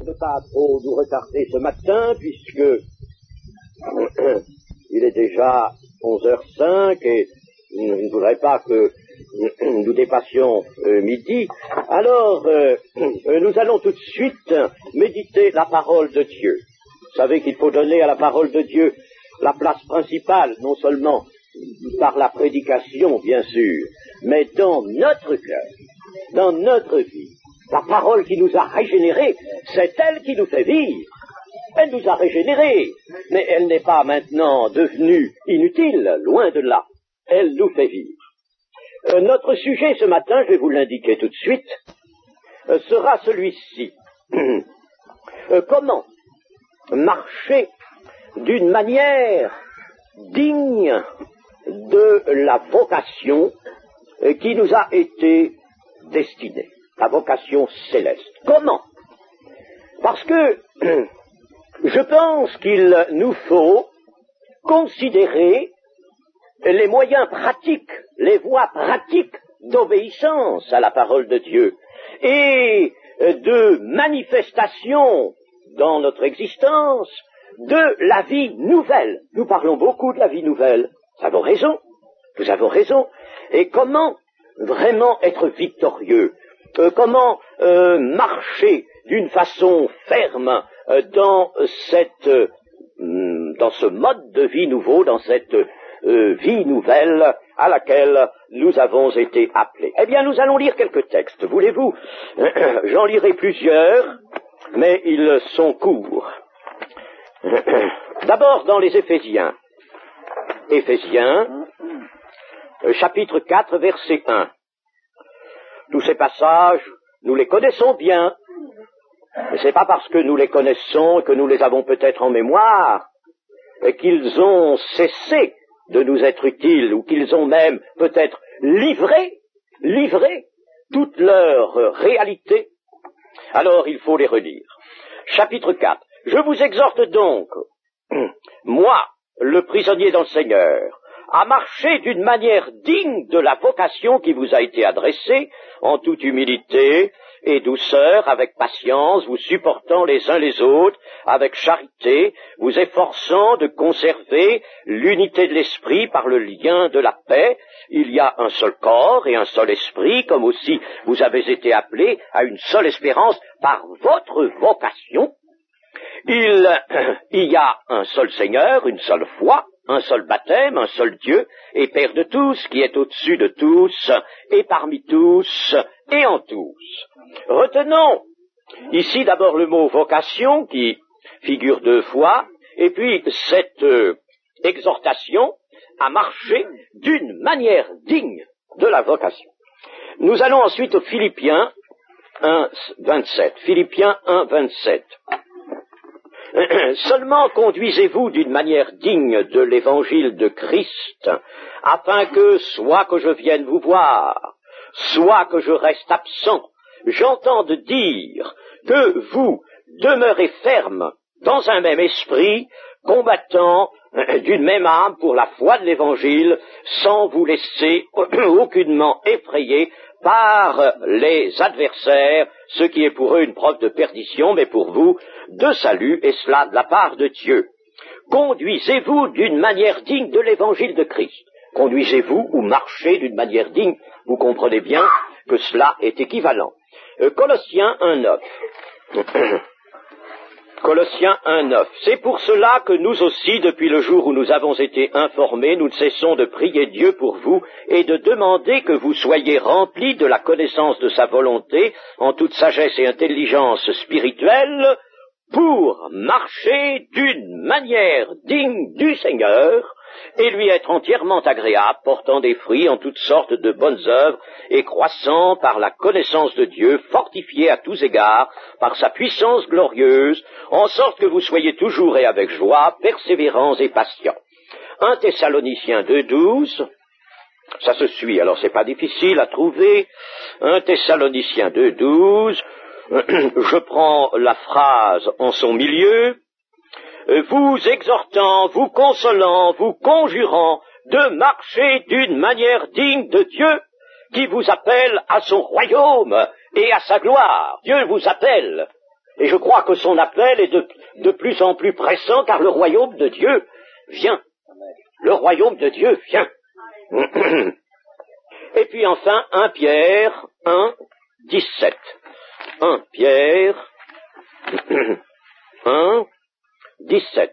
ne pas trop nous retarder ce matin, puisque il est déjà 11h05 et je ne voudrais pas que nous dépassions midi. Alors, nous allons tout de suite méditer la parole de Dieu. Vous savez qu'il faut donner à la parole de Dieu la place principale, non seulement par la prédication, bien sûr, mais dans notre cœur, dans notre vie. La parole qui nous a régénérés, c'est elle qui nous fait vivre. Elle nous a régénérés, mais elle n'est pas maintenant devenue inutile, loin de là. Elle nous fait vivre. Notre sujet ce matin, je vais vous l'indiquer tout de suite, sera celui-ci. Comment marcher d'une manière digne de la vocation qui nous a été destinée, la vocation céleste. Comment? Parce que je pense qu'il nous faut considérer les moyens pratiques, les voies pratiques d'obéissance à la parole de Dieu et de manifestation dans notre existence de la vie nouvelle. Nous parlons beaucoup de la vie nouvelle. Nous avons raison. Et comment vraiment être victorieux? Comment marcher d'une façon ferme dans ce mode de vie nouveau, dans cette vie nouvelle à laquelle nous avons été appelés. Eh bien, nous allons lire quelques textes. Voulez-vous? J'en lirai plusieurs, mais ils sont courts. D'abord dans les Éphésiens. Éphésiens, chapitre 4, verset 1. Tous ces passages, nous les connaissons bien. Mais c'est pas parce que nous les connaissons et que nous les avons peut-être en mémoire qu'ils ont cessé de nous être utiles, ou qu'ils ont même peut-être livré toute leur réalité. Alors il faut les relire. Chapitre 4. Je vous exhorte donc, moi, le prisonnier dans le Seigneur, à marcher d'une manière digne de la vocation qui vous a été adressée, en toute humilité et douceur, avec patience, vous supportant les uns les autres, avec charité, vous efforçant de conserver l'unité de l'esprit par le lien de la paix. Il y a un seul corps et un seul esprit, comme aussi vous avez été appelés à une seule espérance par votre vocation. Il y a un seul Seigneur, une seule foi, un seul baptême, un seul Dieu, et Père de tous, qui est au-dessus de tous, et parmi tous, et en tous. Retenons ici d'abord le mot vocation, qui figure deux fois, et puis cette exhortation à marcher d'une manière digne de la vocation. Nous allons ensuite aux Philippiens 1, 27. Philippiens 1, 27. Seulement conduisez-vous d'une manière digne de l'évangile de Christ, afin que, soit que je vienne vous voir, soit que je reste absent, j'entende dire que vous demeurez ferme dans un même esprit, combattant d'une même âme pour la foi de l'évangile, sans vous laisser aucunement effrayer par les adversaires, ce qui est pour eux une preuve de perdition, mais pour vous de salut, et cela de la part de Dieu. Conduisez-vous d'une manière digne de l'évangile de Christ. Conduisez-vous ou marchez d'une manière digne. Vous comprenez bien que cela est équivalent. Colossiens 1.9. Colossiens 1.9. C'est pour cela que nous aussi, depuis le jour où nous avons été informés, nous ne cessons de prier Dieu pour vous et de demander que vous soyez remplis de la connaissance de sa volonté en toute sagesse et intelligence spirituelle pour marcher d'une manière digne du Seigneur et lui être entièrement agréable, portant des fruits en toutes sortes de bonnes œuvres et croissant par la connaissance de Dieu, fortifié à tous égards par sa puissance glorieuse, en sorte que vous soyez toujours et avec joie, persévérants et patients. 1 Thessaloniciens 2.12, ça se suit, alors c'est pas difficile à trouver. 1 Thessaloniciens 2.12, je prends la phrase en son milieu, vous exhortant, vous consolant, vous conjurant de marcher d'une manière digne de Dieu qui vous appelle à son royaume et à sa gloire. Dieu vous appelle Et je crois que son appel est de plus en plus pressant, car le royaume de Dieu vient. Le royaume de Dieu vient. Et puis enfin, 1 Pierre 1, 17. 1 Pierre 1, 17.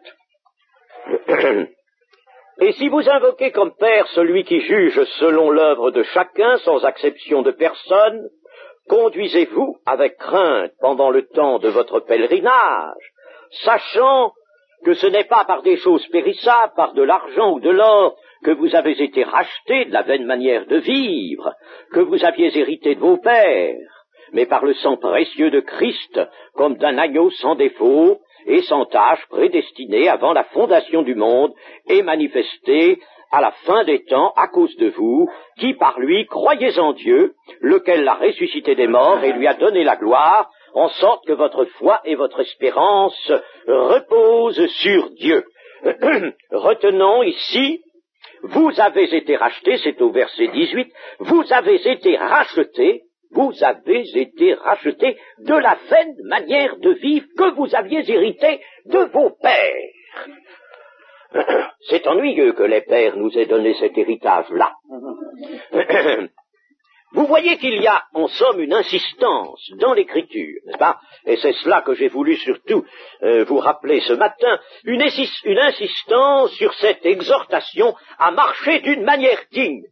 Et si vous invoquez comme Père celui qui juge selon l'œuvre de chacun, sans exception de personne, conduisez-vous avec crainte pendant le temps de votre pèlerinage, sachant que ce n'est pas par des choses périssables, par de l'argent ou de l'or, que vous avez été rachetés de la vaine manière de vivre, que vous aviez hérité de vos pères, mais par le sang précieux de Christ, comme d'un agneau sans défaut et sans tache, prédestiné avant la fondation du monde et manifesté à la fin des temps à cause de vous, qui par lui croyez en Dieu, lequel l'a ressuscité des morts et lui a donné la gloire, en sorte que votre foi et votre espérance reposent sur Dieu. Retenons ici, vous avez été rachetés, c'est au verset 18, vous avez été rachetés de la vaine manière de vivre que vous aviez hérité de vos pères. C'est ennuyeux que les pères nous aient donné cet héritage-là. Vous voyez qu'il y a, en somme, une insistance dans l'Écriture, n'est-ce pas? Et c'est cela que j'ai voulu surtout vous rappeler ce matin, une insistance sur cette exhortation à marcher d'une manière digne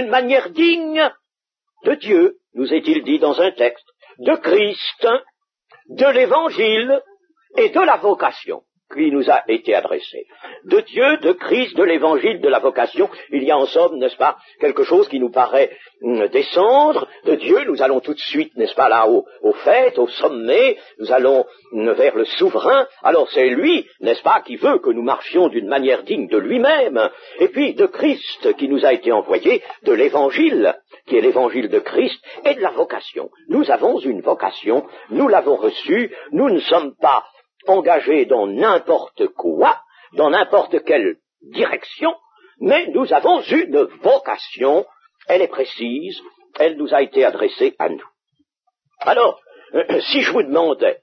de Dieu, nous est-il dit dans un texte, de Christ, de l'Évangile et de la vocation qui nous a été adressée. De Dieu, de Christ, de l'Évangile, de la vocation, il y a en somme, n'est-ce pas, quelque chose qui nous paraît descendre. De Dieu, nous allons tout de suite, n'est-ce pas, là, au fait, au sommet, nous allons vers le souverain. Alors c'est lui, n'est-ce pas, qui veut que nous marchions d'une manière digne de lui-même. Et puis de Christ qui nous a été envoyé, de l'Évangile, qui est l'Évangile de Christ, et de la vocation. Nous avons une vocation, nous l'avons reçue, nous ne sommes pas engagés dans n'importe quoi, dans n'importe quelle direction, mais nous avons une vocation, elle est précise, elle nous a été adressée à nous. Alors, si je vous demandais,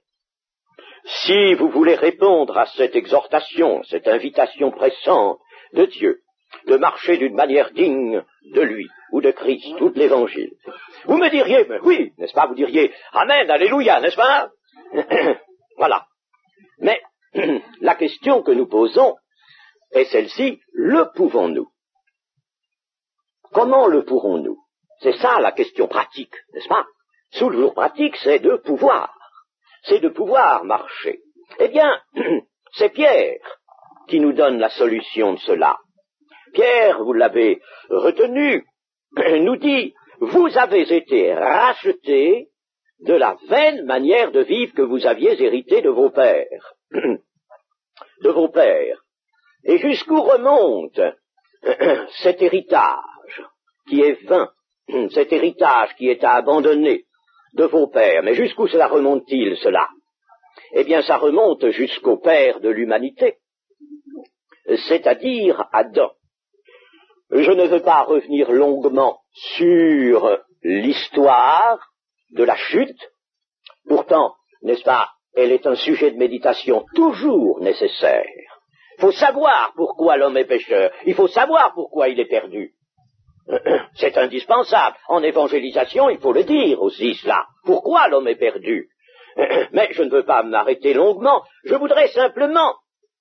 si vous voulez répondre à cette exhortation, cette invitation pressante de Dieu, de marcher d'une manière digne de lui, ou de Christ, ou de l'Évangile, vous me diriez, mais oui, n'est-ce pas, vous diriez, Amen, Alléluia, n'est-ce pas? Voilà. Mais la question que nous posons est celle-ci, le pouvons-nous? Comment le pourrons-nous? C'est ça la question pratique, n'est-ce pas? Sous le jour pratique, c'est de pouvoir marcher. Eh bien, c'est Pierre qui nous donne la solution de cela. Pierre, vous l'avez retenu, nous dit, vous avez été rachetés de la vaine manière de vivre que vous aviez hérité de vos pères. De vos pères. Et jusqu'où remonte cet héritage qui est vain, cet héritage qui est à abandonner de vos pères? Mais jusqu'où cela remonte-t-il, cela? Eh bien, ça remonte jusqu'au père de l'humanité, c'est-à-dire Adam. Je ne veux pas revenir longuement sur l'histoire de la chute. Pourtant, n'est-ce pas, elle est un sujet de méditation toujours nécessaire. Il faut savoir pourquoi l'homme est pécheur. Il faut savoir pourquoi il est perdu. C'est indispensable. En évangélisation, il faut le dire aussi cela. Pourquoi l'homme est perdu? Mais je ne veux pas m'arrêter longuement. Je voudrais simplement,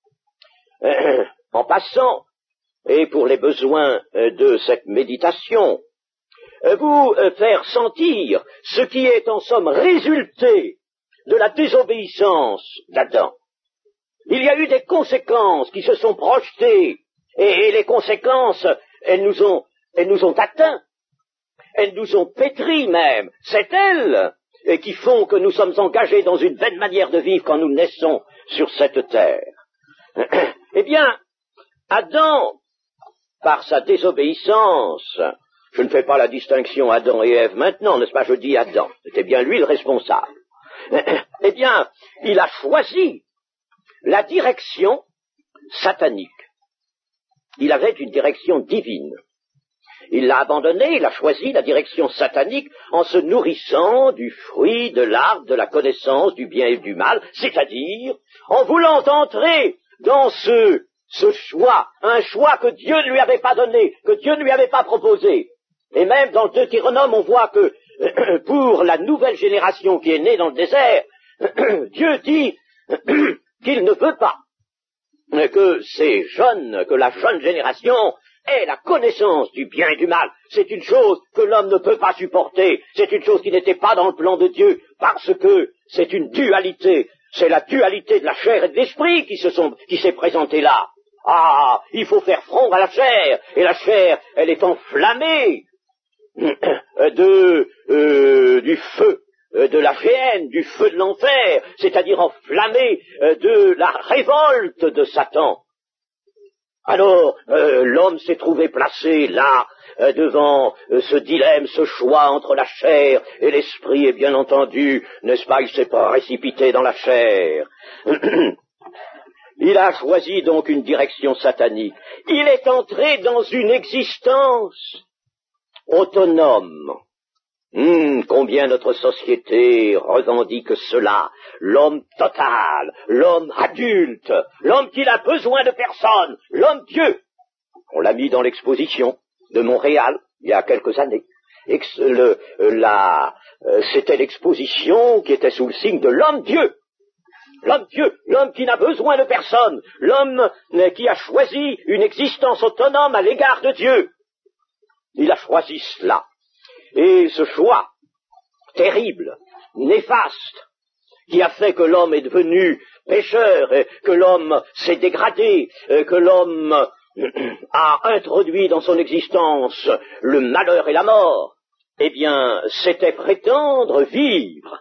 en passant, et pour les besoins de cette méditation, vous faire sentir ce qui est en somme résulté de la désobéissance d'Adam. Il y a eu des conséquences qui se sont projetées, et les conséquences, elles nous ont atteints, elles nous ont pétris même. C'est elles qui font que nous sommes engagés dans une vaine manière de vivre quand nous naissons sur cette terre. Eh bien, Adam, par sa désobéissance, je ne fais pas la distinction Adam et Ève maintenant, n'est-ce pas, je dis Adam, c'était bien lui le responsable. Eh bien, il a choisi la direction satanique. Il avait une direction divine. il l'a abandonné, il a choisi la direction satanique en se nourrissant du fruit de l'arbre de la connaissance du bien et du mal, c'est-à-dire en voulant entrer dans ce choix, un choix que Dieu ne lui avait pas donné, que Dieu ne lui avait pas proposé. Et même dans le Deutéronome, on voit que pour la nouvelle génération qui est née dans le désert, Dieu dit qu'il ne veut pas que la jeune génération ait la connaissance du bien et du mal. C'est une chose que l'homme ne peut pas supporter, c'est une chose qui n'était pas dans le plan de Dieu, parce que c'est une dualité, c'est la dualité de la chair et de l'esprit qui s'est présentée là. Ah, il faut faire front à la chair, et la chair, elle est enflammée du feu de la géhenne, du feu de l'enfer, c'est-à-dire enflammée de la révolte de Satan. Alors, l'homme s'est trouvé placé là, devant ce dilemme, ce choix entre la chair et l'esprit, et bien entendu, n'est-ce pas, il s'est précipité dans la chair. Il a choisi donc une direction satanique. Il est entré dans une existence autonome. Combien notre société revendique cela, l'homme total, l'homme adulte, l'homme qui n'a besoin de personne, l'homme Dieu. On l'a mis dans l'exposition de Montréal il y a quelques années. C'était l'exposition qui était sous le signe de l'homme Dieu. L'homme Dieu, l'homme qui n'a besoin de personne, l'homme qui a choisi une existence autonome à l'égard de Dieu. Il a choisi cela. Et ce choix terrible, néfaste, qui a fait que l'homme est devenu pécheur, que l'homme s'est dégradé, que l'homme a introduit dans son existence le malheur et la mort, eh bien, c'était prétendre vivre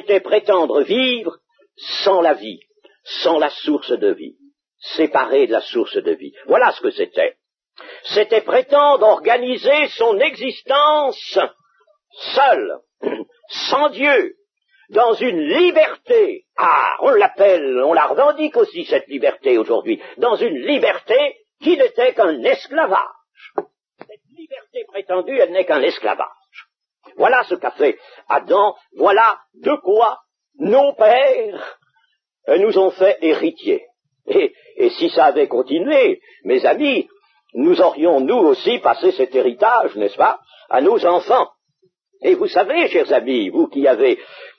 sans la vie, sans la source de vie, séparé de la source de vie. Voilà ce que c'était. C'était prétendre organiser son existence seul, sans Dieu, dans une liberté. Ah, on la revendique aussi, cette liberté aujourd'hui, dans une liberté qui n'était qu'un esclavage. Cette liberté prétendue, elle n'est qu'un esclavage. Voilà ce qu'a fait Adam, voilà de quoi nos pères nous ont fait héritiers. Et si ça avait continué, mes amis, nous aurions nous aussi passé cet héritage, n'est-ce pas, à nos enfants. Et vous savez, chers amis, vous qui êtes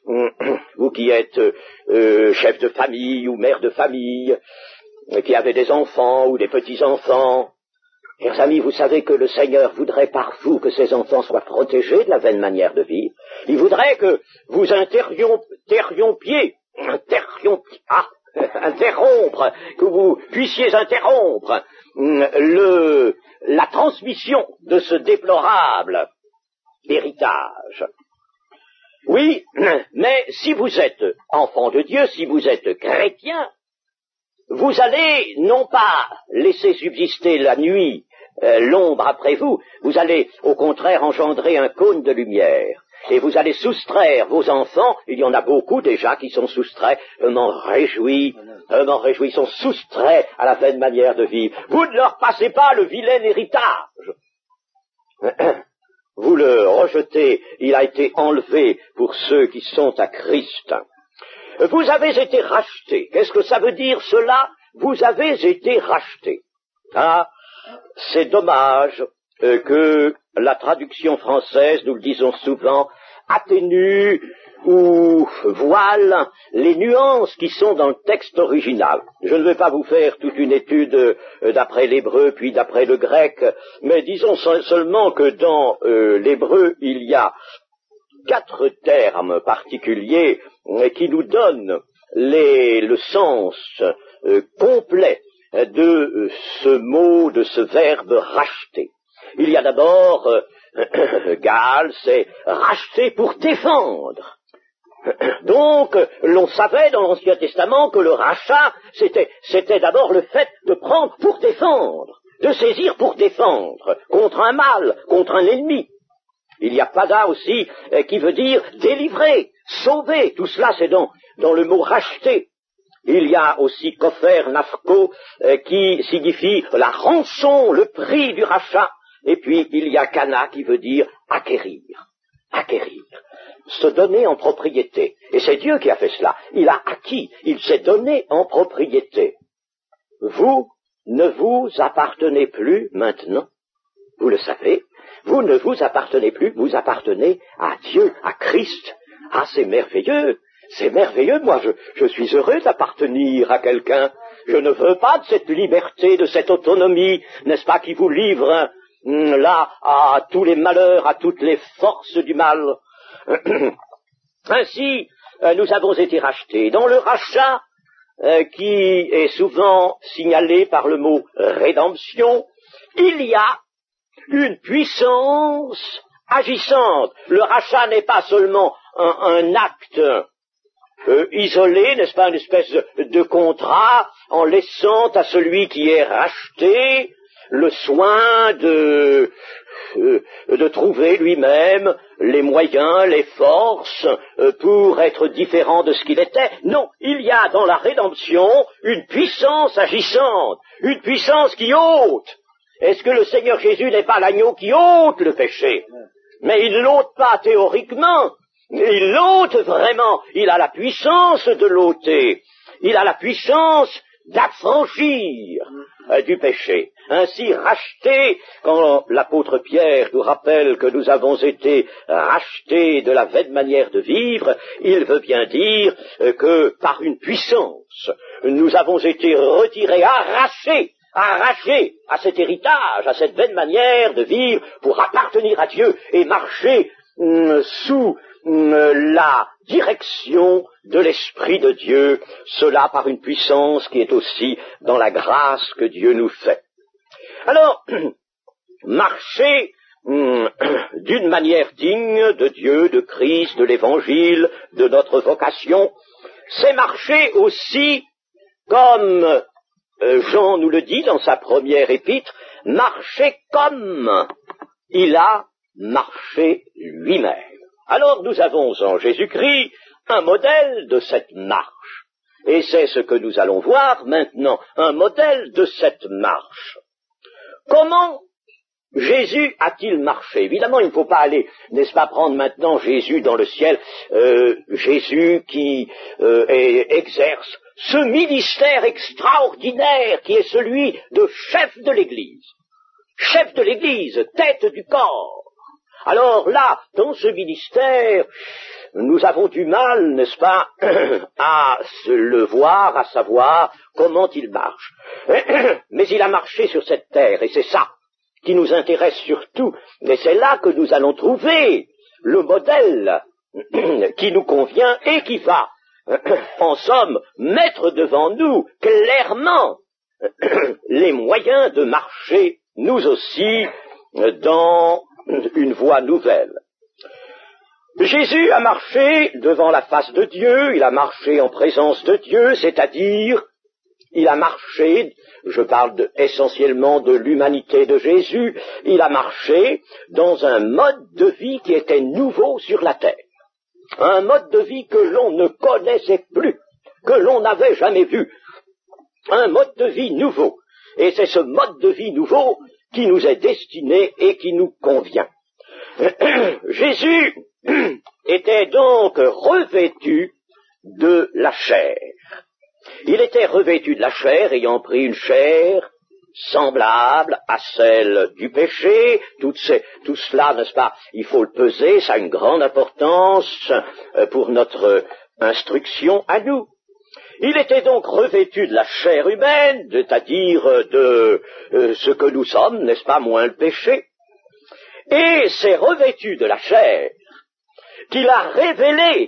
chef de famille ou mère de famille, qui avez des enfants ou des petits-enfants, chers amis, vous savez que le Seigneur voudrait par vous que ces enfants soient protégés de la vaine manière de vivre. Il voudrait que vous que vous puissiez interrompre la transmission de ce déplorable héritage. Oui, mais si vous êtes enfant de Dieu, si vous êtes chrétien, vous allez non pas laisser subsister la nuit, l'ombre après vous, vous allez au contraire engendrer un cône de lumière. Et vous allez soustraire vos enfants, il y en a beaucoup déjà qui sont soustraits, je m'en réjouis, ils sont soustraits à la vaine manière de vivre. Vous ne leur passez pas le vilain héritage. Vous le rejetez, il a été enlevé pour ceux qui sont à Christ. Vous avez été rachetés. Qu'est-ce que ça veut dire cela? Vous avez été rachetés. Ah, c'est dommage que la traduction française, nous le disons souvent, atténue ou voile les nuances qui sont dans le texte original. Je ne vais pas vous faire toute une étude d'après l'hébreu puis d'après le grec, mais disons seulement que dans l'hébreu, il y a 4 termes particuliers qui nous donnent le sens complet de ce mot, de ce verbe racheter. Il y a d'abord, Gaal, c'est racheter pour défendre. Donc, l'on savait dans l'Ancien Testament que le rachat, c'était d'abord le fait de prendre pour défendre, de saisir pour défendre, contre un mal, contre un ennemi. Il y a pada aussi qui veut dire délivrer, sauver. Tout cela, c'est dans le mot racheter. Il y a aussi kofer, nafko, qui signifie la rançon, le prix du rachat. Et puis, il y a kana qui veut dire acquérir. Acquérir. Se donner en propriété. Et c'est Dieu qui a fait cela. Il a acquis. Il s'est donné en propriété. Vous ne vous appartenez plus maintenant. Vous le savez. Vous ne vous appartenez plus. Vous appartenez à Dieu, à Christ. Ah, c'est merveilleux. C'est merveilleux. Moi, je suis heureux d'appartenir à quelqu'un. Je ne veux pas de cette liberté, de cette autonomie, n'est-ce pas, qui vous livre là à tous les malheurs, à toutes les forces du mal. Ainsi, nous avons été rachetés. Dans le rachat, qui est souvent signalé par le mot rédemption, il y a une puissance agissante. Le rachat n'est pas seulement un acte isolé, n'est-ce pas, une espèce de contrat en laissant à celui qui est racheté le soin de trouver lui-même les moyens, les forces pour être différent de ce qu'il était. Non, il y a dans la rédemption une puissance agissante, une puissance qui ôte. Est-ce que le Seigneur Jésus n'est pas l'agneau qui ôte le péché? Mais il ne l'ôte pas théoriquement, il l'ôte vraiment, il a la puissance de l'ôter, il a la puissance d'affranchir du péché. Ainsi racheté, quand l'apôtre Pierre nous rappelle que nous avons été rachetés de la vaine manière de vivre, il veut bien dire que par une puissance, nous avons été retirés, arrachés à cet héritage, à cette vaine manière de vivre pour appartenir à Dieu et marcher sous la direction de l'Esprit de Dieu, cela par une puissance qui est aussi dans la grâce que Dieu nous fait. Alors, marcher d'une manière digne de Dieu, de Christ, de l'Évangile, de notre vocation, c'est marcher aussi, comme Jean nous le dit dans sa première épître, marcher comme il a marché lui-même. Alors nous avons en Jésus-Christ un modèle de cette marche. Et c'est ce que nous allons voir maintenant, un modèle de cette marche. Comment Jésus a-t-il marché? Évidemment, il ne faut pas aller, n'est-ce pas, prendre maintenant Jésus dans le ciel, Jésus qui exerce ce ministère extraordinaire qui est celui de chef de l'Église. Chef de l'Église, tête du corps. Alors là, dans ce ministère, nous avons du mal, n'est-ce pas, à le voir, à savoir comment il marche. Mais il a marché sur cette terre, et c'est ça qui nous intéresse surtout. Et c'est là que nous allons trouver le modèle qui nous convient et qui va, en somme, mettre devant nous clairement les moyens de marcher, nous aussi, dans une voie nouvelle. Jésus a marché devant la face de Dieu, il a marché en présence de Dieu, c'est-à-dire, il a marché, je parle essentiellement de l'humanité de Jésus, il a marché dans un mode de vie qui était nouveau sur la terre. Un mode de vie que l'on ne connaissait plus, que l'on n'avait jamais vu. Un mode de vie nouveau. Et c'est ce mode de vie nouveau qui nous est destiné et qui nous convient. Jésus était donc revêtu de la chair. Il était revêtu de la chair, ayant pris une chair semblable à celle du péché. Tout cela, n'est-ce pas, il faut le peser, ça a une grande importance pour notre instruction à nous. Il était donc revêtu de la chair humaine, c'est-à-dire de ce que nous sommes, n'est-ce pas, moins le péché. Et c'est revêtu de la chair qu'il a révélé,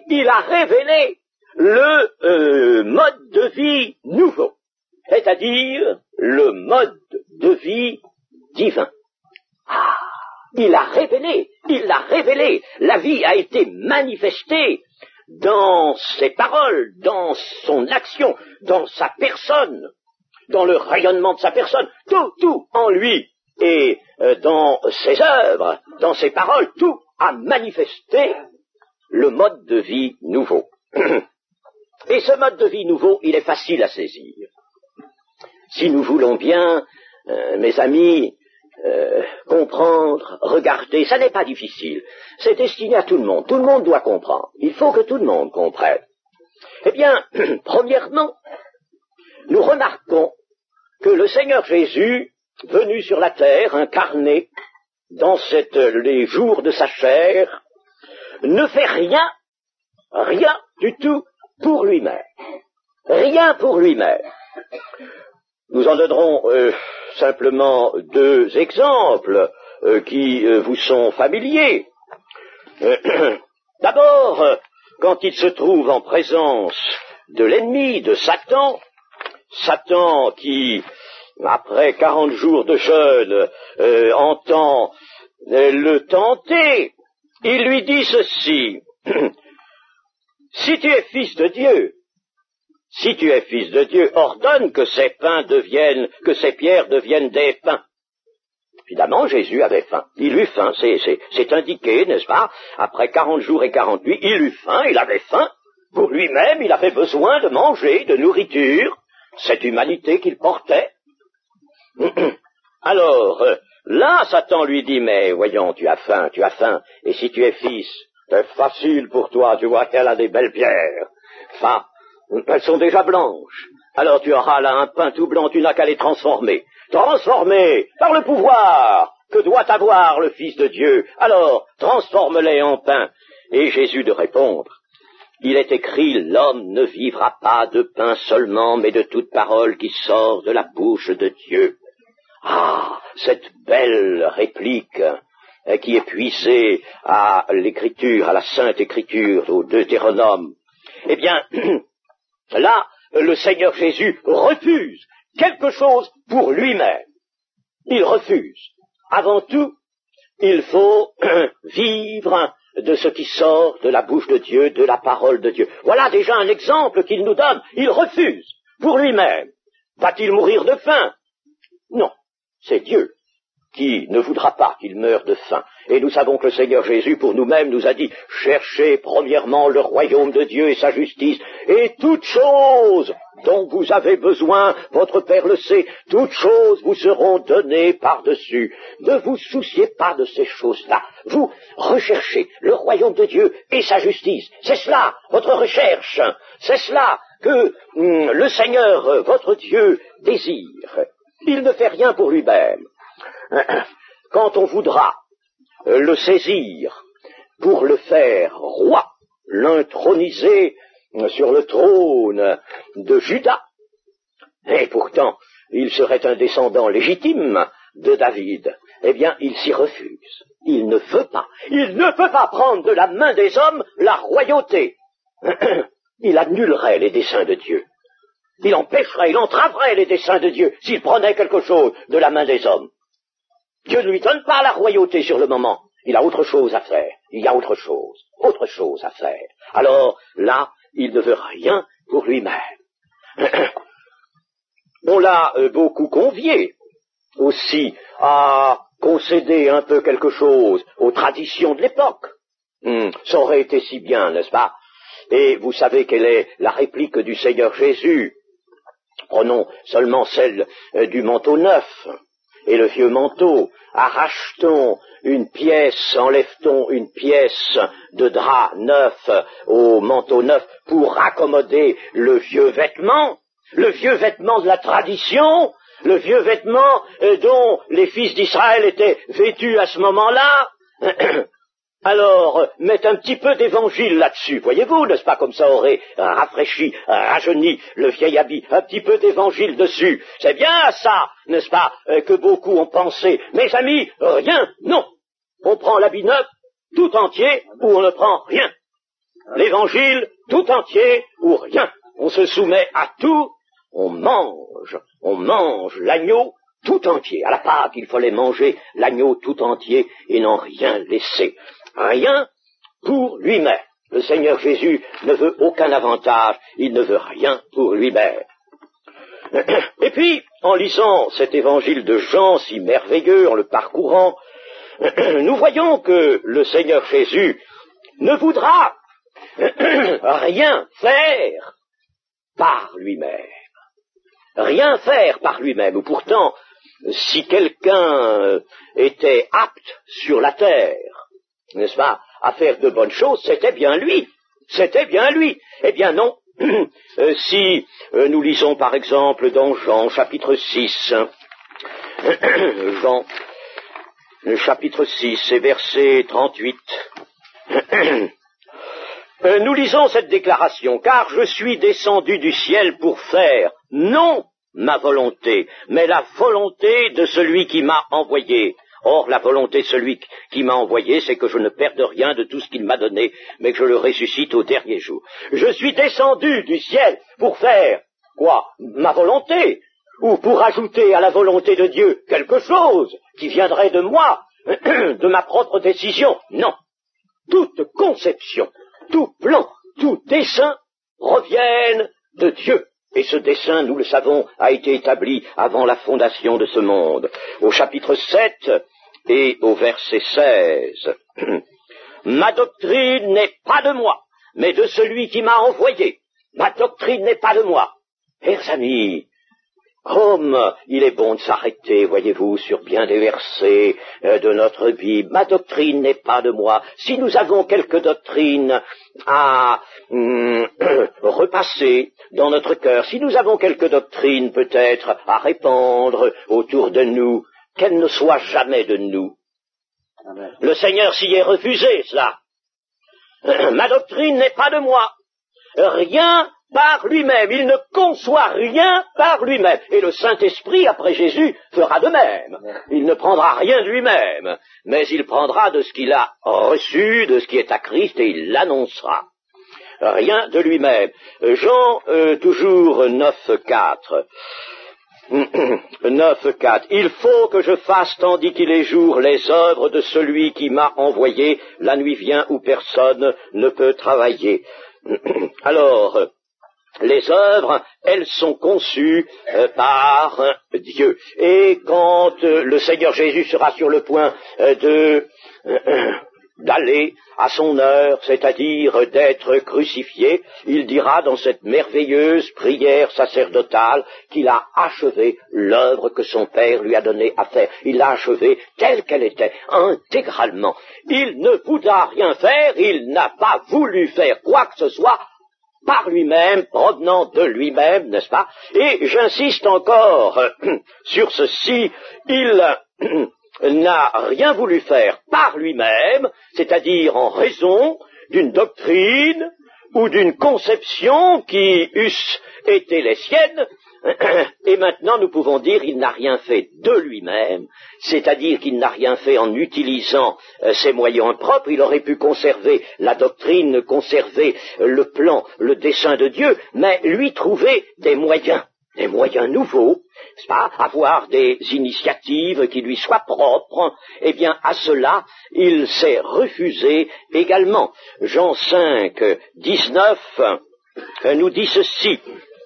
le mode de vie nouveau, c'est-à-dire le mode de vie divin. Ah, il l'a révélé, la vie a été manifestée dans ses paroles, dans son action, dans sa personne, dans le rayonnement de sa personne, tout en lui et dans ses œuvres, dans ses paroles, tout a manifesté le mode de vie nouveau. Et ce mode de vie nouveau, il est facile à saisir. Si nous voulons bien, mes amis, comprendre, regarder, ça n'est pas difficile. C'est destiné à tout le monde. Tout le monde doit comprendre. Il faut que tout le monde comprenne. Eh bien, premièrement, nous remarquons que le Seigneur Jésus, venu sur la terre, incarné dans les jours de sa chair, ne fait rien du tout pour lui-même. Rien pour lui-même. Nous en donnerons simplement deux exemples qui vous sont familiers. D'abord, quand il se trouve en présence de l'ennemi, de Satan, Satan qui, après 40 jours de jeûne, entend le tenter, il lui dit ceci: si tu es fils de Dieu, ordonne que ces pierres deviennent des pains. Évidemment, Jésus avait faim. Il eut faim, c'est indiqué, n'est-ce pas? Après 40 jours et 40 nuits, il eut faim, il avait faim. Pour lui-même, il avait besoin de manger, de nourriture, cette humanité qu'il portait. Alors, là, Satan lui dit, mais voyons, tu as faim, et si tu es fils, c'est facile pour toi, tu vois qu'elle a des belles pierres. Enfin, elles sont déjà blanches. Alors tu auras là un pain tout blanc, tu n'as qu'à les transformer. Transformer par le pouvoir que doit avoir le Fils de Dieu. Alors, transforme-les en pain. Et Jésus de répondre, il est écrit, l'homme ne vivra pas de pain seulement, mais de toute parole qui sort de la bouche de Dieu. Ah, cette belle réplique qui est puisée à l'Écriture, à la Sainte Écriture, au Deutéronome. Eh bien, là, le Seigneur Jésus refuse quelque chose pour lui-même. Il refuse. Avant tout, il faut vivre de ce qui sort de la bouche de Dieu, de la parole de Dieu. Voilà déjà un exemple qu'il nous donne. Il refuse pour lui-même. Va-t-il mourir de faim? Non, c'est Dieu qui ne voudra pas qu'il meure de faim. Et nous savons que le Seigneur Jésus, pour nous-mêmes, nous a dit, cherchez premièrement le royaume de Dieu et sa justice, et toutes choses dont vous avez besoin, votre Père le sait, toutes choses vous seront données par-dessus. Ne vous souciez pas de ces choses-là. Vous recherchez le royaume de Dieu et sa justice. C'est cela, votre recherche. C'est cela que le Seigneur, votre Dieu, désire. Il ne fait rien pour lui-même. Quand on voudra le saisir pour le faire roi, l'introniser sur le trône de Juda, et pourtant il serait un descendant légitime de David, eh bien il s'y refuse. Il ne veut pas prendre de la main des hommes la royauté. Il annulerait les desseins de Dieu. Il empêcherait, il entraverait les desseins de Dieu s'il prenait quelque chose de la main des hommes. Dieu ne lui donne pas la royauté sur le moment. Il a autre chose à faire. Il y a autre chose à faire. Alors, là, il ne veut rien pour lui-même. On l'a beaucoup convié aussi à concéder un peu quelque chose aux traditions de l'époque. Ça aurait été si bien, n'est-ce pas? Et vous savez quelle est la réplique du Seigneur Jésus. Prenons seulement celle du manteau neuf. Et le vieux manteau, arrache-t-on une pièce, enlève-t-on une pièce de drap neuf au manteau neuf pour raccommoder le vieux vêtement de la tradition, le vieux vêtement dont les fils d'Israël étaient vêtus à ce moment-là? Alors, mettre un petit peu d'évangile là-dessus, voyez-vous, n'est-ce pas, comme ça aurait rafraîchi, rajeuni le vieil habit, un petit peu d'évangile dessus. C'est bien ça, n'est-ce pas, que beaucoup ont pensé. Mes amis, rien, non. On prend l'habit neuf tout entier ou on ne prend rien. L'évangile tout entier ou rien. On se soumet à tout, on mange l'agneau tout entier. À la Pâque, il fallait manger l'agneau tout entier et n'en rien laisser. Rien pour lui-même. Le Seigneur Jésus ne veut aucun avantage, il ne veut rien pour lui-même. Et puis, en lisant cet évangile de Jean si merveilleux, en le parcourant, nous voyons que le Seigneur Jésus ne voudra rien faire par lui-même. Rien faire par lui-même. Pourtant, si quelqu'un était apte sur la terre, n'est-ce pas, à faire de bonnes choses, c'était bien lui. C'était bien lui. Eh bien non. Si nous lisons par exemple dans Jean chapitre 6, Jean chapitre 6 et verset 38, nous lisons cette déclaration, car je suis descendu du ciel pour faire non ma volonté, mais la volonté de celui qui m'a envoyé. Or, la volonté de celui qui m'a envoyé, c'est que je ne perde rien de tout ce qu'il m'a donné, mais que je le ressuscite au dernier jour. Je suis descendu du ciel pour faire, quoi, ma volonté, ou pour ajouter à la volonté de Dieu quelque chose qui viendrait de moi, de ma propre décision. Non. Toute conception, tout plan, tout dessein reviennent de Dieu. Et ce dessein, nous le savons, a été établi avant la fondation de ce monde. Au chapitre 7 et au verset 16. Ma doctrine n'est pas de moi, mais de celui qui m'a envoyé. Ma doctrine n'est pas de moi. Chers amis, comme il est bon de s'arrêter, voyez-vous, sur bien des versets de notre Bible. Ma doctrine n'est pas de moi. Si nous avons quelques doctrines à repasser dans notre cœur, si nous avons quelques doctrines peut-être à répandre autour de nous, qu'elles ne soient jamais de nous. Amen. Le Seigneur s'y est refusé, cela. Ma doctrine n'est pas de moi. Rien par lui-même. Il ne conçoit rien par lui-même. Et le Saint-Esprit, après Jésus, fera de même. Il ne prendra rien de lui-même, mais il prendra de ce qu'il a reçu, de ce qui est à Christ, et il l'annoncera. Rien de lui-même. Jean, toujours 9,4. 9,4. Il faut que je fasse, tandis qu'il est jour, les œuvres de celui qui m'a envoyé. La nuit vient où personne ne peut travailler. Alors, les œuvres, elles sont conçues par Dieu. Et quand le Seigneur Jésus sera sur le point d'aller à son heure, c'est-à-dire d'être crucifié, il dira dans cette merveilleuse prière sacerdotale qu'il a achevé l'œuvre que son Père lui a donné à faire. Il l'a achevée telle qu'elle était, intégralement. Il ne voudra rien faire, il n'a pas voulu faire quoi que ce soit par lui-même, provenant de lui-même, n'est-ce pas? Et j'insiste encore sur ceci, il n'a rien voulu faire par lui-même, c'est-à-dire en raison d'une doctrine ou d'une conception qui eussent été les siennes, et maintenant nous pouvons dire qu'il n'a rien fait de lui-même, c'est-à-dire qu'il n'a rien fait en utilisant ses moyens propres. Il aurait pu conserver la doctrine, conserver le plan, le dessein de Dieu, mais lui trouver des moyens nouveaux, n'est-ce pas, avoir des initiatives qui lui soient propres, eh bien, à cela, il s'est refusé également. Jean 5, 19 nous dit ceci.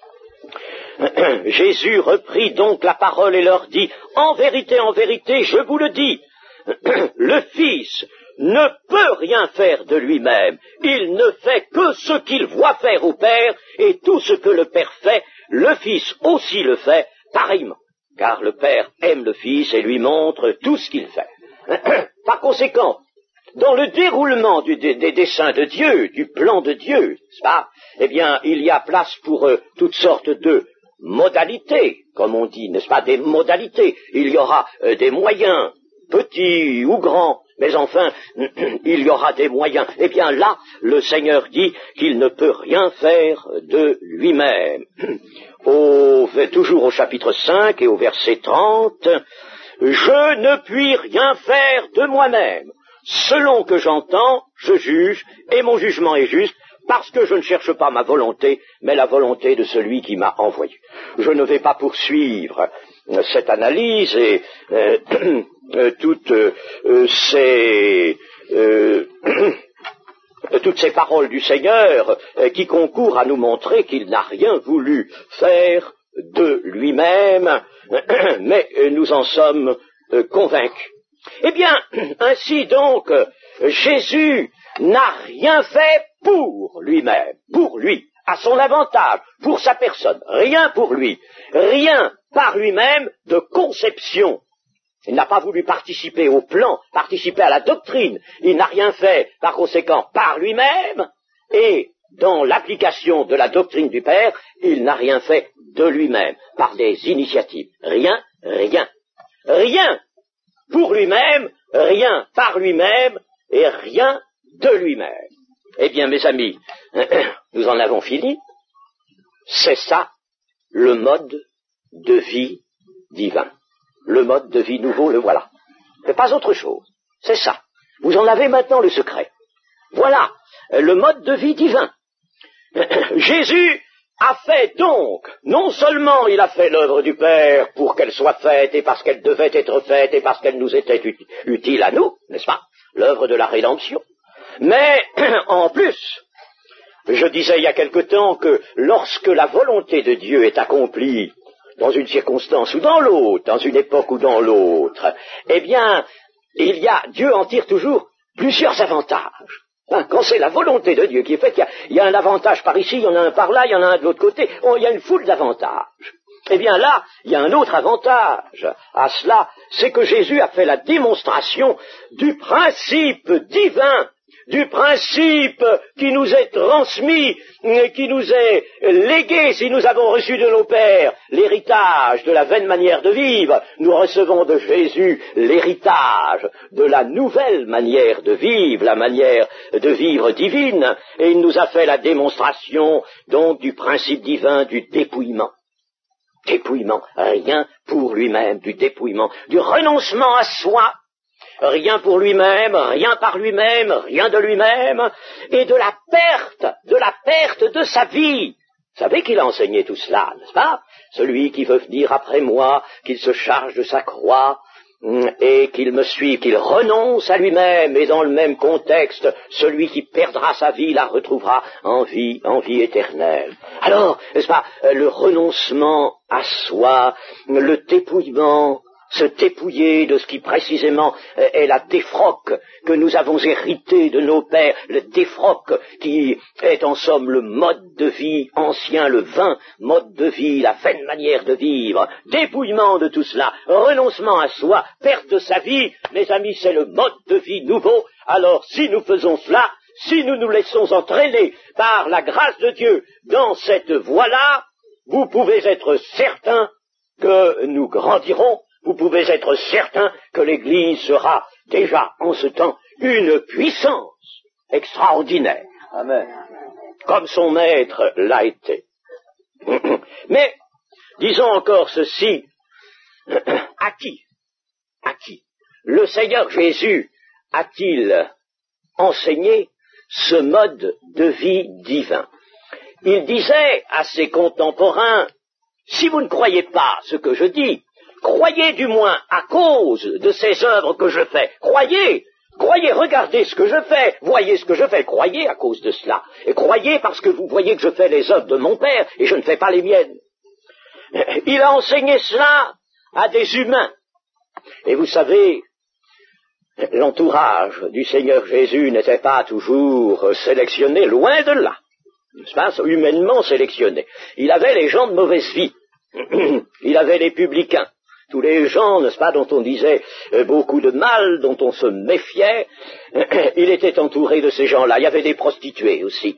Jésus reprit donc la parole et leur dit, en vérité, je vous le dis, le Fils ne peut rien faire de lui-même. Il ne fait que ce qu'il voit faire au Père, et tout ce que le Père fait, le Fils aussi le fait pareillement. Car le Père aime le Fils et lui montre tout ce qu'il fait. Par conséquent, dans le déroulement des desseins de Dieu, du plan de Dieu, n'est-ce pas, eh bien, il y a place pour toutes sortes de modalités, comme on dit, n'est-ce pas, des modalités. Il y aura des moyens, petits ou grands, mais enfin, il y aura des moyens. Eh bien là, le Seigneur dit qu'il ne peut rien faire de lui-même. Toujours au chapitre 5 et au verset 30, « Je ne puis rien faire de moi-même. Selon que j'entends, je juge, et mon jugement est juste, parce que je ne cherche pas ma volonté, mais la volonté de celui qui m'a envoyé. » Je ne vais pas poursuivre cette analyse et toutes ces paroles du Seigneur qui concourent à nous montrer qu'il n'a rien voulu faire de lui-même, mais nous en sommes convaincus. Eh bien, ainsi donc, Jésus n'a rien fait pour lui-même, pour lui. à son avantage, pour sa personne, rien pour lui, rien par lui-même de conception. Il n'a pas voulu participer au plan, participer à la doctrine, il n'a rien fait, par conséquent, par lui-même, et dans l'application de la doctrine du Père, il n'a rien fait de lui-même, par des initiatives. Rien, rien. Rien pour lui-même, rien par lui-même, et rien de lui-même. Eh bien, mes amis, nous en avons fini. C'est ça, le mode de vie divin. Le mode de vie nouveau, le voilà. C'est pas autre chose. C'est ça. Vous en avez maintenant le secret. Voilà, le mode de vie divin. Jésus a fait donc, non seulement il a fait l'œuvre du Père pour qu'elle soit faite et parce qu'elle devait être faite et parce qu'elle nous était utile à nous, n'est-ce pas, l'œuvre de la rédemption, mais en plus, je disais il y a quelque temps que lorsque la volonté de Dieu est accomplie dans une circonstance ou dans l'autre, dans une époque ou dans l'autre, eh bien, Dieu en tire toujours plusieurs avantages. Quand c'est la volonté de Dieu qui est faite, il y a un avantage par ici, il y en a un par là, il y en a un de l'autre côté, il y a une foule d'avantages. Eh bien là, il y a un autre avantage à cela, c'est que Jésus a fait la démonstration du principe divin, du principe qui nous est transmis, qui nous est légué si nous avons reçu de nos pères l'héritage de la vaine manière de vivre. Nous recevons de Jésus l'héritage de la nouvelle manière de vivre, la manière de vivre divine, et il nous a fait la démonstration donc du principe divin du dépouillement. Dépouillement, rien pour lui-même, du dépouillement, du renoncement à soi, rien pour lui-même, rien par lui-même, rien de lui-même, et de la perte de sa vie. Vous savez qu'il a enseigné tout cela, n'est-ce pas? Celui qui veut venir après moi, qu'il se charge de sa croix, et qu'il me suive, qu'il renonce à lui-même, et dans le même contexte, celui qui perdra sa vie la retrouvera en vie éternelle. Alors, n'est-ce pas, le renoncement à soi, le dépouillement, se dépouiller de ce qui précisément est la défroque que nous avons hérité de nos pères, le défroque qui est en somme le mode de vie ancien, le vain mode de vie, la vaine manière de vivre, dépouillement de tout cela, renoncement à soi, perte de sa vie, mes amis, c'est le mode de vie nouveau. Alors si nous faisons cela, si nous nous laissons entraîner par la grâce de Dieu dans cette voie-là, vous pouvez être certains que nous grandirons. Vous pouvez être certain que l'Église sera déjà en ce temps une puissance extraordinaire. Amen. Comme son maître l'a été. Mais, disons encore ceci, à qui le Seigneur Jésus a-t-il enseigné ce mode de vie divin? Il disait à ses contemporains, si vous ne croyez pas ce que je dis, croyez du moins à cause de ces œuvres que je fais. Croyez, regardez ce que je fais, voyez ce que je fais, croyez à cause de cela. Et croyez parce que vous voyez que je fais les œuvres de mon Père et je ne fais pas les miennes. Il a enseigné cela à des humains. Et vous savez, l'entourage du Seigneur Jésus n'était pas toujours sélectionné, loin de là. N'est-ce pas, humainement sélectionné. Il avait les gens de mauvaise vie. Il avait les publicains. Tous les gens, n'est-ce pas, dont on disait beaucoup de mal, dont on se méfiait, il était entouré de ces gens-là. Il y avait des prostituées aussi.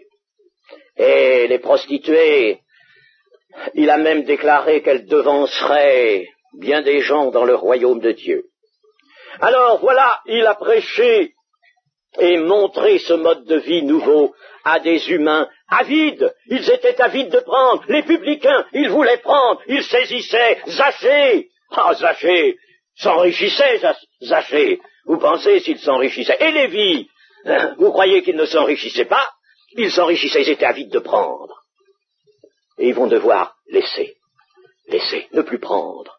Et les prostituées, il a même déclaré qu'elles devanceraient bien des gens dans le royaume de Dieu. Alors voilà, il a prêché et montré ce mode de vie nouveau à des humains avides. Ils étaient avides de prendre. Les publicains, ils voulaient prendre. Ils saisissaient. Zachée. Zachée s'enrichissait, Zachée. Vous pensez s'il s'enrichissait? Et Lévi, vous croyez qu'il ne s'enrichissait pas? Il s'enrichissait, ils étaient avides de prendre. Et ils vont devoir laisser, ne plus prendre.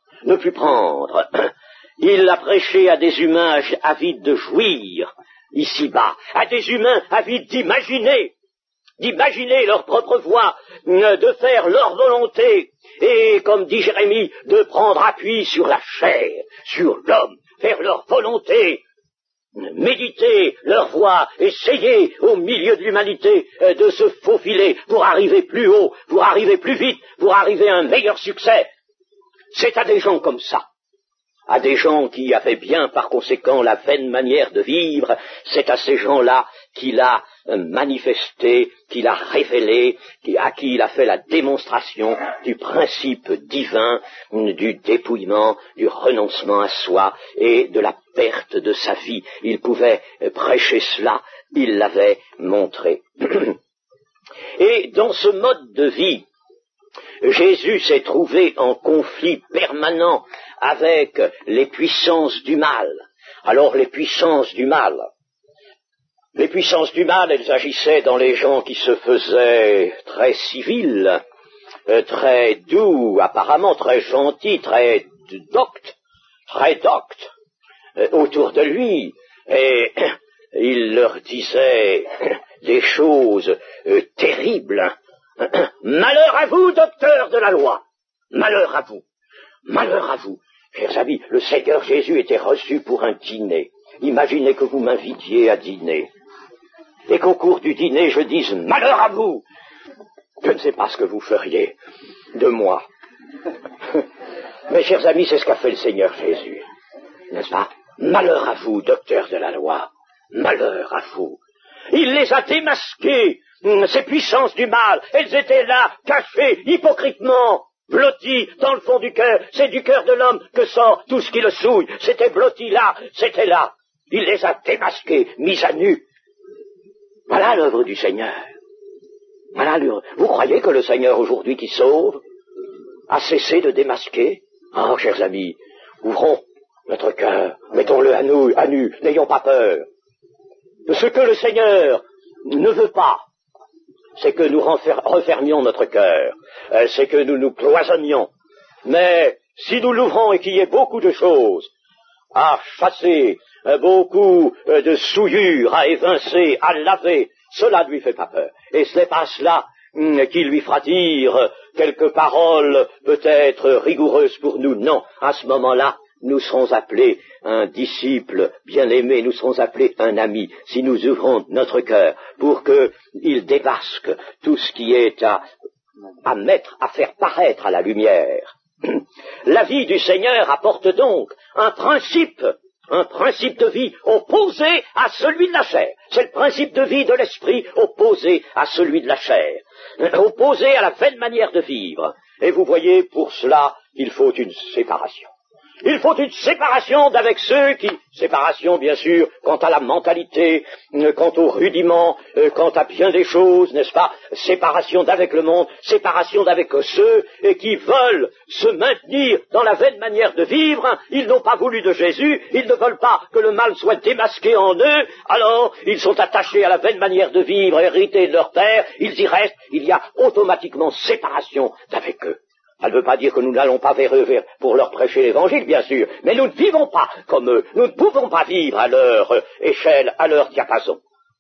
Il l'a prêché à des humains avides de jouir, ici-bas, à des humains avides d'imaginer leur propre voie, de faire leur volonté, et, comme dit Jérémie, de prendre appui sur la chair, sur l'homme, faire leur volonté. méditer leur voie, essayer au milieu de l'humanité de se faufiler pour arriver plus haut, pour arriver plus vite, pour arriver à un meilleur succès. C'est à des gens comme ça, à des gens qui avaient bien par conséquent la vaine manière de vivre, c'est à ces gens-là qu'il a manifesté, qu'il a révélé, à qui il a fait la démonstration du principe divin, du dépouillement, du renoncement à soi et de la perte de sa vie. Il pouvait prêcher cela, il l'avait montré. Et dans ce mode de vie, Jésus s'est trouvé en conflit permanent avec les puissances du mal. Alors les puissances du mal, elles agissaient dans les gens qui se faisaient très civils, très doux, apparemment très gentils, très doctes autour de lui, et il leur disait des choses terribles. Malheur à vous, docteurs de la loi! Malheur à vous! Malheur à vous! Chers amis, le Seigneur Jésus était reçu pour un dîner. Imaginez que vous m'invitiez à dîner, et qu'au cours du dîner je dise « Malheur à vous !» Je ne sais pas ce que vous feriez de moi. Mais chers amis, c'est ce qu'a fait le Seigneur Jésus, n'est-ce pas? Malheur à vous, docteurs de la loi! Malheur à vous! Il les a démasqués, ces puissances du mal. Elles étaient là, cachées, hypocritement, blotties dans le fond du cœur. C'est du cœur de l'homme que sort tout ce qui le souille. C'était blotti là, c'était là. Il les a démasqués, mis à nu. Voilà l'œuvre du Seigneur. Voilà l'œuvre. Vous croyez que le Seigneur aujourd'hui qui sauve a cessé de démasquer? Oh, chers amis, ouvrons notre cœur, mettons-le à nu, n'ayons pas peur. Ce que le Seigneur ne veut pas, c'est que nous refermions notre cœur, c'est que nous nous cloisonnions. Mais si nous l'ouvrons et qu'il y ait beaucoup de choses à chasser, beaucoup de souillures à évincer, à laver, cela ne lui fait pas peur. Et ce n'est pas cela qui lui fera dire quelques paroles peut-être rigoureuses pour nous. Non, à ce moment-là, nous serons appelés un disciple bien-aimé, nous serons appelés un ami, si nous ouvrons notre cœur pour qu'il démasque tout ce qui est à mettre, à faire paraître à la lumière. La vie du Seigneur apporte donc un principe de vie opposé à celui de la chair. C'est le principe de vie de l'esprit opposé à celui de la chair, opposé à la vaine manière de vivre. Et vous voyez, pour cela, il faut une séparation. Il faut une séparation d'avec ceux qui... Séparation, bien sûr, quant à la mentalité, quant aux rudiments, quant à bien des choses, n'est-ce pas? Séparation d'avec le monde, séparation d'avec ceux qui veulent se maintenir dans la vaine manière de vivre. Ils n'ont pas voulu de Jésus, ils ne veulent pas que le mal soit démasqué en eux, alors ils sont attachés à la vaine manière de vivre, héritée de leur père, ils y restent, il y a automatiquement séparation d'avec eux. Ça ne veut pas dire que nous n'allons pas vers eux pour leur prêcher l'évangile, bien sûr, mais nous ne vivons pas comme eux, nous ne pouvons pas vivre à leur échelle, à leur diapason.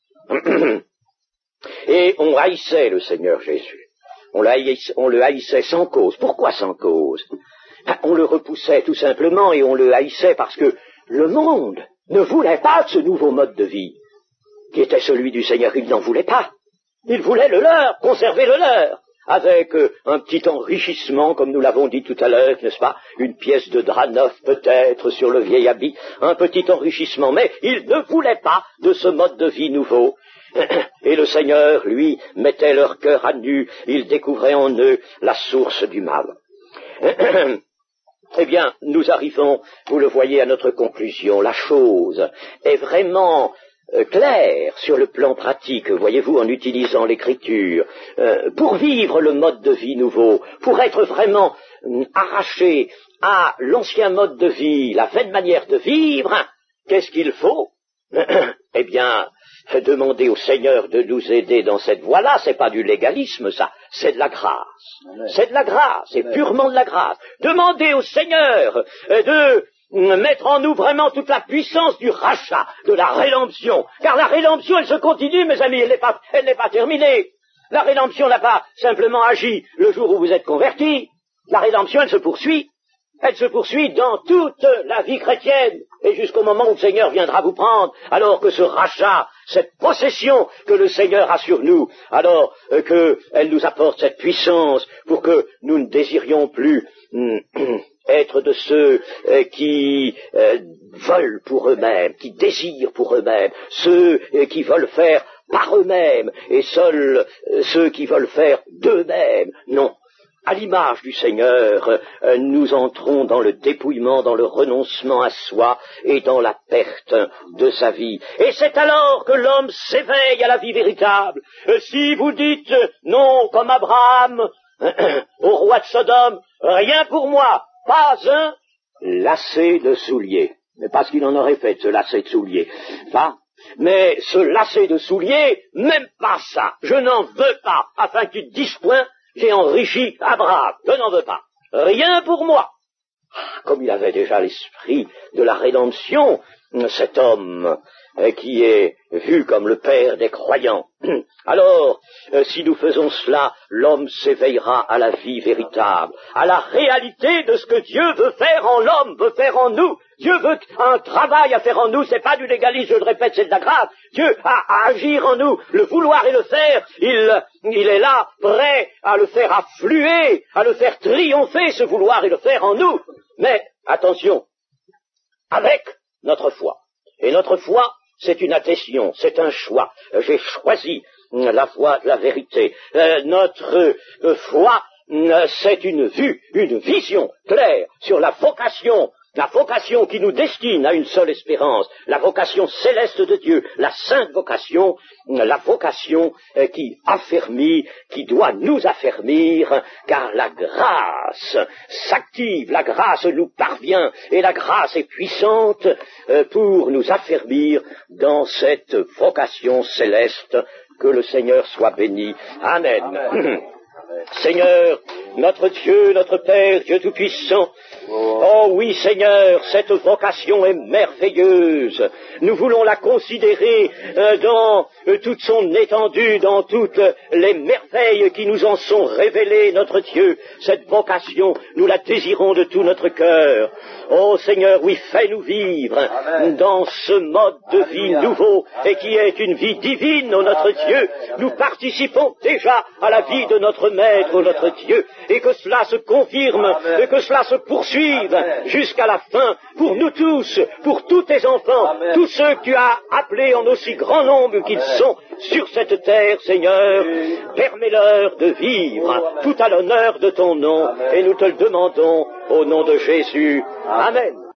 Et on haïssait le Seigneur Jésus, on le haïssait sans cause. Pourquoi sans cause? On le repoussait tout simplement et on le haïssait parce que le monde ne voulait pas de ce nouveau mode de vie, qui était celui du Seigneur. Il n'en voulait pas, il voulait le leur, conserver le leur, avec un petit enrichissement, comme nous l'avons dit tout à l'heure, n'est-ce pas, une pièce de drap neuf peut-être sur le vieil habit, un petit enrichissement, mais il ne voulait pas de ce mode de vie nouveau. Et le Seigneur, lui, mettait leur cœur à nu, il découvrait en eux la source du mal. Eh bien, nous arrivons, vous le voyez, à notre conclusion. La chose est vraiment clair sur le plan pratique, voyez-vous, en utilisant l'écriture, pour vivre le mode de vie nouveau, pour être vraiment arraché à l'ancien mode de vie, la vaine manière de vivre, qu'est-ce qu'il faut? Eh bien, demander au Seigneur de nous aider dans cette voie-là, c'est pas du légalisme, ça, c'est de la grâce. C'est de la grâce, c'est purement de la grâce. Demandez au Seigneur de mettre en nous vraiment toute la puissance du rachat, de la rédemption. Car la rédemption, elle se continue, mes amis, elle n'est pas terminée. La rédemption n'a pas simplement agi le jour où vous êtes convertis. La rédemption, elle se poursuit. Elle se poursuit dans toute la vie chrétienne. et jusqu'au moment où le Seigneur viendra vous prendre, alors que ce rachat, cette possession que le Seigneur a sur nous, alors qu'elle nous apporte cette puissance pour que nous ne désirions plus être de ceux qui veulent pour eux-mêmes, qui désirent pour eux-mêmes, ceux qui veulent faire par eux-mêmes, et seuls ceux qui veulent faire d'eux-mêmes. Non. À l'image du Seigneur, nous entrons dans le dépouillement, dans le renoncement à soi et dans la perte de sa vie. Et c'est alors que l'homme s'éveille à la vie véritable. Si vous dites non, comme Abraham, au roi de Sodome, rien pour moi, pas un lacet de souliers. Mais parce qu'il en aurait fait, ce lacet de souliers. Pas. Mais ce lacet de souliers, même pas ça. Je n'en veux pas, afin que tu te dises point, j'ai enrichi Abraham. Je n'en veux pas. Rien pour moi. Comme il avait déjà l'esprit de la rédemption, cet homme qui est vu comme le père des croyants. Alors, si nous faisons cela, l'homme s'éveillera à la vie véritable, à la réalité de ce que Dieu veut faire en l'homme, veut faire en nous. Dieu veut un travail à faire en nous, c'est pas du légalisme, je le répète, c'est de la grâce. Dieu a à agir en nous, le vouloir et le faire, il est là, prêt à le faire affluer, à le faire triompher, ce vouloir et le faire en nous. Mais, attention, avec notre foi. Et notre foi, c'est une adhésion, c'est un choix. J'ai choisi la voie de la vérité. Notre foi, c'est une vue, une vision claire sur la vocation qui nous destine à une seule espérance, la vocation céleste de Dieu, la sainte vocation, la vocation qui affermit, qui doit nous affermir, car la grâce s'active, la grâce nous parvient, et la grâce est puissante pour nous affermir dans cette vocation céleste. Que le Seigneur soit béni. Amen. Amen. Seigneur, notre Dieu, notre Père, Dieu Tout-Puissant, oh oui Seigneur, cette vocation est merveilleuse. Nous voulons la considérer dans toute son étendue, dans toutes les merveilles qui nous en sont révélées, notre Dieu. Cette vocation, nous la désirons de tout notre cœur. Oh Seigneur, oui, fais-nous vivre dans ce mode de vie nouveau et qui est une vie divine, oh notre Dieu. Nous participons déjà à la vie de notre Maître, oh notre Dieu, et que cela se confirme, et que cela se poursuive jusqu'à la fin, pour nous tous, pour tous tes enfants, tous ceux que tu as appelés en aussi grand nombre qu'ils sont sur cette terre, Seigneur. Permets-leur de vivre tout à l'honneur de ton nom, et nous te le demandons au nom de Jésus. Amen.